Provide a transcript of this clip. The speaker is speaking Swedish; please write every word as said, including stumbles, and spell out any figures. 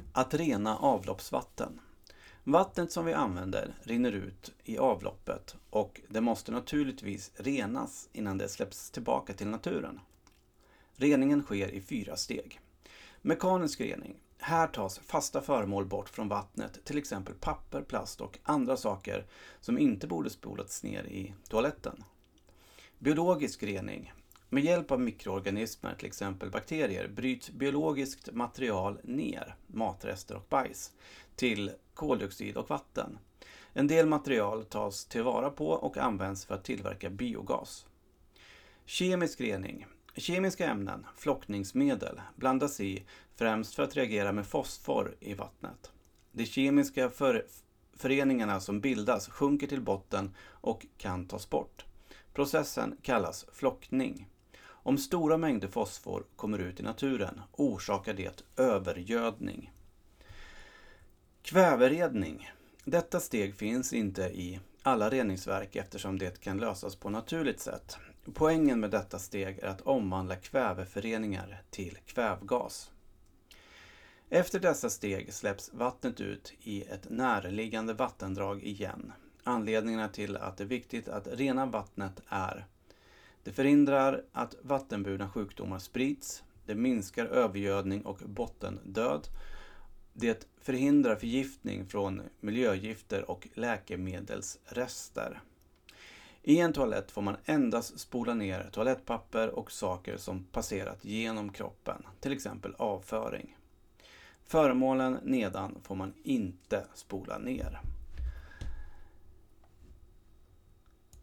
Att rena avloppsvatten. Vattnet som vi använder rinner ut i avloppet och det måste naturligtvis renas innan det släpps tillbaka till naturen. Reningen sker i fyra steg. Mekanisk rening. Här tas fasta föremål bort från vattnet, till exempel papper, plast och andra saker som inte borde spolats ner i toaletten. Biologisk rening. Med hjälp av mikroorganismer, till exempel bakterier, bryts biologiskt material ner, matrester och bajs, till koldioxid och vatten. En del material tas tillvara på och används för att tillverka biogas. Kemisk rening. Kemiska ämnen, flockningsmedel, blandas i främst för att reagera med fosfor i vattnet. De kemiska för- föreningarna som bildas sjunker till botten och kan tas bort. Processen kallas flockning. Om stora mängder fosfor kommer ut i naturen orsakar det övergödning. Kväveredning. Detta steg finns inte i alla reningsverk eftersom det kan lösas på naturligt sätt. Poängen med detta steg är att omvandla kväveföreningar till kvävgas. Efter dessa steg släpps vattnet ut i ett närliggande vattendrag igen. Anledningarna till att det är viktigt att rena vattnet är: det förhindrar att vattenburna sjukdomar sprids, det minskar övergödning och bottendöd, det förhindrar förgiftning från miljögifter och läkemedelsrester. I en toalett får man endast spola ner toalettpapper och saker som passerat genom kroppen, till exempel avföring. Föremålen nedan får man inte spola ner.